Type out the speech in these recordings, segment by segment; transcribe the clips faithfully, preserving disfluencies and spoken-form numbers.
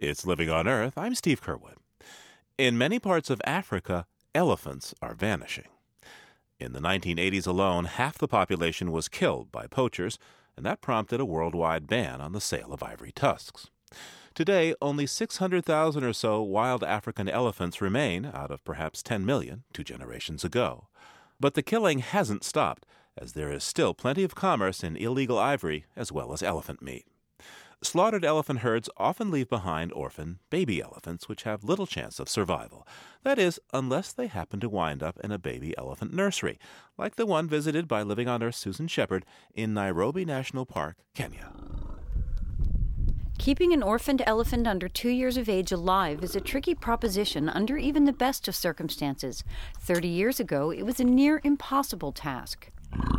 It's Living on Earth. I'm Steve Curwood. In many parts of Africa, elephants are vanishing. In the nineteen eighties alone, half the population was killed by poachers, and that prompted a worldwide ban on the sale of ivory tusks. Today, only six hundred thousand or so wild African elephants remain out of perhaps ten million two generations ago. But the killing hasn't stopped, as there is still plenty of commerce in illegal ivory as well as elephant meat. Slaughtered elephant herds often leave behind orphan baby elephants which have little chance of survival. That is, unless they happen to wind up in a baby elephant nursery, like the one visited by Living on Earth's Susan Shepard in Nairobi National Park, Kenya. Keeping an orphaned elephant under two years of age alive is a tricky proposition under even the best of circumstances. Thirty years ago, it was a near impossible task.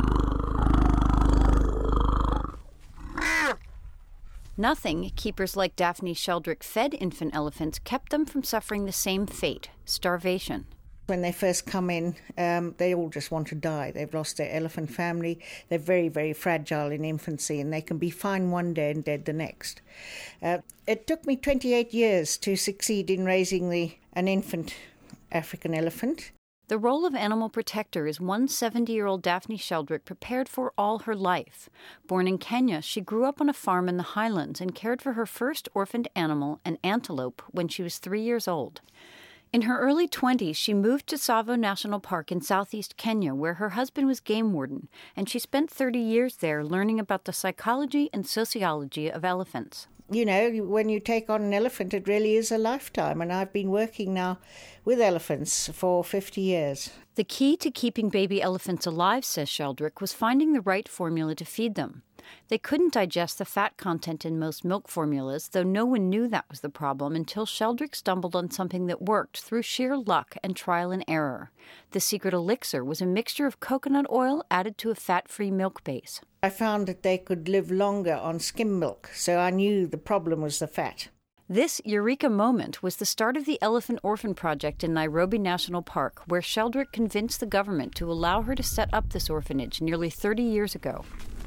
Nothing, keepers like Daphne Sheldrick fed infant elephants kept them from suffering the same fate, starvation. When they first come in, um, they all just want to die. They've lost their elephant family. They're very, very fragile in infancy, and they can be fine one day and dead the next. Uh, it took me twenty-eight years to succeed in raising the an infant African elephant. The role of animal protector is one seventy-year-old Daphne Sheldrick prepared for all her life. Born in Kenya, she grew up on a farm in the highlands and cared for her first orphaned animal, an antelope, when she was three years old. In her early twenties, she moved to Tsavo National Park in southeast Kenya, where her husband was game warden, and she spent thirty years there learning about the psychology and sociology of elephants. You know, when you take on an elephant, it really is a lifetime, and I've been working now with elephants for fifty years. The key to keeping baby elephants alive, says Sheldrick, was finding the right formula to feed them. They couldn't digest the fat content in most milk formulas, though no one knew that was the problem until Sheldrick stumbled on something that worked through sheer luck and trial and error. The secret elixir was a mixture of coconut oil added to a fat-free milk base. I found that they could live longer on skim milk, so I knew the problem was the fat. This eureka moment was the start of the Elephant Orphan Project in Nairobi National Park, where Sheldrick convinced the government to allow her to set up this orphanage nearly thirty years ago.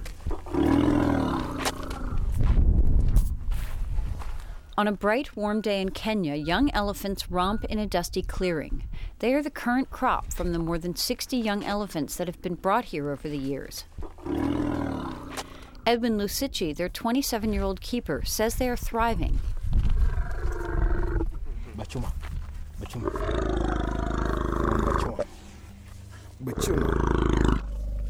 On a bright, warm day in Kenya, young elephants romp in a dusty clearing. They are the current crop from the more than sixty young elephants that have been brought here over the years. Edwin Lusichi, their twenty-seven-year-old keeper, says they are thriving. Bachuma. Bachuma. Bachuma. Bachuma.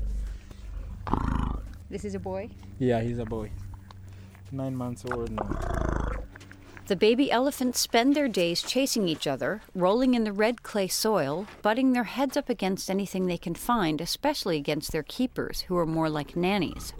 This is a boy? Yeah, he's a boy. Nine months old now. The baby elephants spend their days chasing each other, rolling in the red clay soil, butting their heads up against anything they can find, especially against their keepers, who are more like nannies.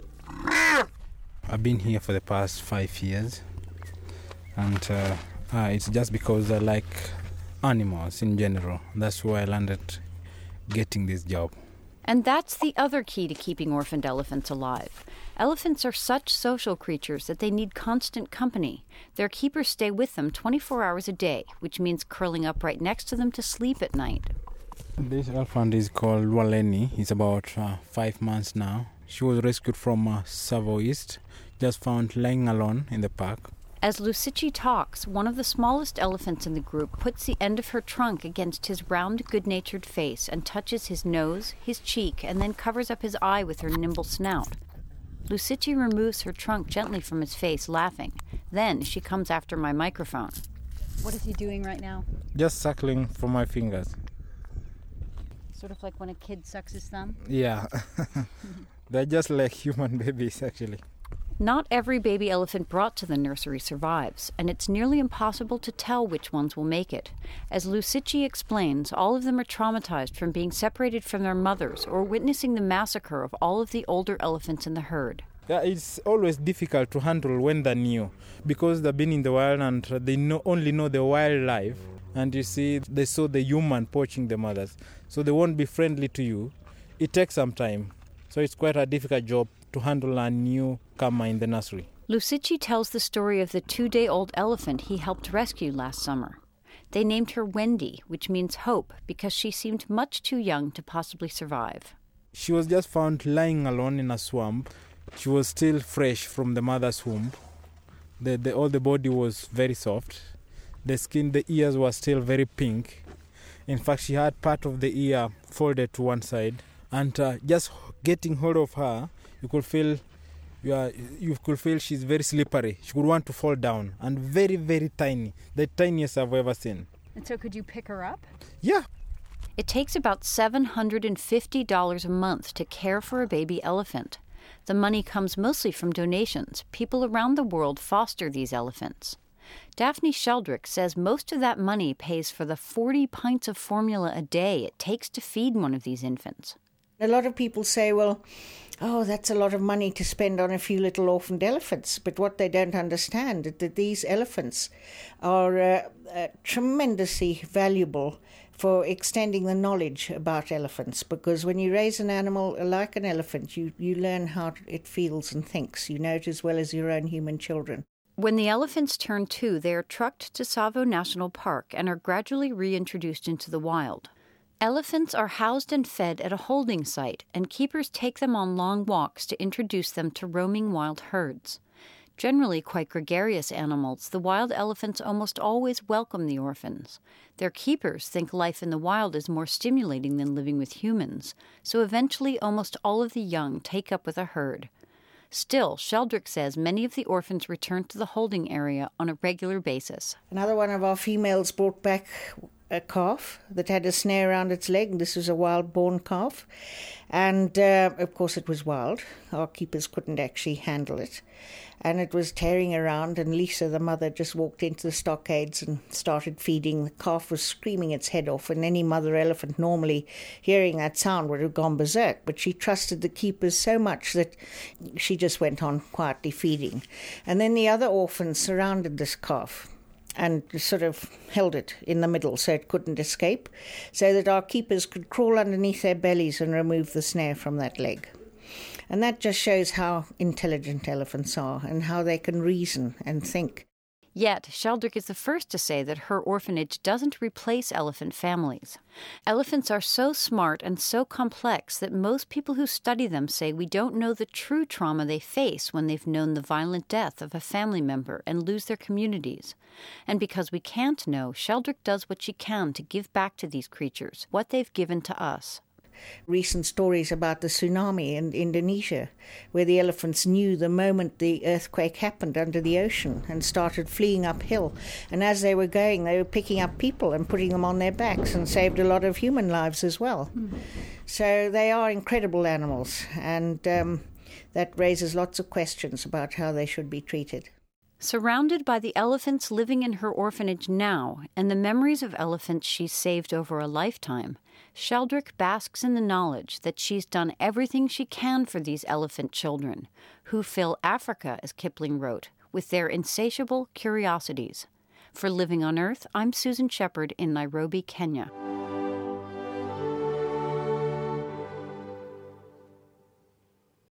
I've been here for the past five years, and uh, uh, it's just because I like animals in general. That's why I landed getting this job. And that's the other key to keeping orphaned elephants alive. Elephants are such social creatures that they need constant company. Their keepers stay with them twenty-four hours a day, which means curling up right next to them to sleep at night. This elephant is called Waleni. He's about uh, five months now. She was rescued from uh, Tsavo East, just found lying alone in the park. As Lusichi talks, one of the smallest elephants in the group puts the end of her trunk against his round, good-natured face and touches his nose, his cheek, and then covers up his eye with her nimble snout. Lusichi removes her trunk gently from his face, laughing. Then she comes after my microphone. What is he doing right now? Just suckling from my fingers. Sort of like when a kid sucks his thumb? Yeah. They're just like human babies, actually. Not every baby elephant brought to the nursery survives, and it's nearly impossible to tell which ones will make it. As Lusichi explains, all of them are traumatized from being separated from their mothers or witnessing the massacre of all of the older elephants in the herd. Yeah, it's always difficult to handle when they're new, because they've been in the wild and they know, only know the wildlife. And you see, they saw the human poaching the mothers, so they won't be friendly to you. It takes some time, so it's quite a difficult job to handle a newcomer in the nursery. Lusichi tells the story of the two-day-old elephant he helped rescue last summer. They named her Wendy, which means hope, because she seemed much too young to possibly survive. She was just found lying alone in a swamp. She was still fresh from the mother's womb, The, the, all the body was very soft. The skin, the ears were still very pink. In fact, she had part of the ear folded to one side. And uh, just getting hold of her, you could feel you, are, you could feel she's very slippery. She could want to fall down. And very, very tiny. The tiniest I've ever seen. And so could you pick her up? Yeah. It takes about seven hundred fifty dollars a month to care for a baby elephant. The money comes mostly from donations. People around the world foster these elephants. Daphne Sheldrick says most of that money pays for the forty pints of formula a day it takes to feed one of these infants. A lot of people say, well, oh, that's a lot of money to spend on a few little orphaned elephants. But what they don't understand is that these elephants are uh, uh, tremendously valuable for extending the knowledge about elephants, because when you raise an animal like an elephant, you, you learn how it feels and thinks. You know it as well as your own human children. When the elephants turn two, they are trucked to Tsavo National Park and are gradually reintroduced into the wild. Elephants are housed and fed at a holding site, and keepers take them on long walks to introduce them to roaming wild herds. Generally quite gregarious animals, the wild elephants almost always welcome the orphans. Their keepers think life in the wild is more stimulating than living with humans, so eventually almost all of the young take up with a herd. Still, Sheldrick says many of the orphans return to the holding area on a regular basis. Another one of our females brought back a calf that had a snare around its leg. This was a wild-born calf. And, uh, of course, it was wild. Our keepers couldn't actually handle it. And it was tearing around, and Lisa, the mother, just walked into the stockades and started feeding. The calf was screaming its head off, and any mother elephant normally hearing that sound would have gone berserk. But she trusted the keepers so much that she just went on quietly feeding. And then the other orphans surrounded this calf and sort of held it in the middle so it couldn't escape, so that our keepers could crawl underneath their bellies and remove the snare from that leg. And that just shows how intelligent elephants are and how they can reason and think. Yet, Sheldrick is the first to say that her orphanage doesn't replace elephant families. Elephants are so smart and so complex that most people who study them say we don't know the true trauma they face when they've known the violent death of a family member and lose their communities. And because we can't know, Sheldrick does what she can to give back to these creatures what they've given to us. Recent stories about the tsunami in Indonesia, where the elephants knew the moment the earthquake happened under the ocean and started fleeing uphill. And as they were going, they were picking up people and putting them on their backs, and saved a lot of human lives as well. Mm-hmm. So they are incredible animals, and um, that raises lots of questions about how they should be treated. Surrounded by the elephants living in her orphanage now and the memories of elephants she's saved over a lifetime, Sheldrick basks in the knowledge that she's done everything she can for these elephant children, who fill Africa, as Kipling wrote, with their insatiable curiosities. For Living on Earth, I'm Susan Shepard in Nairobi, Kenya.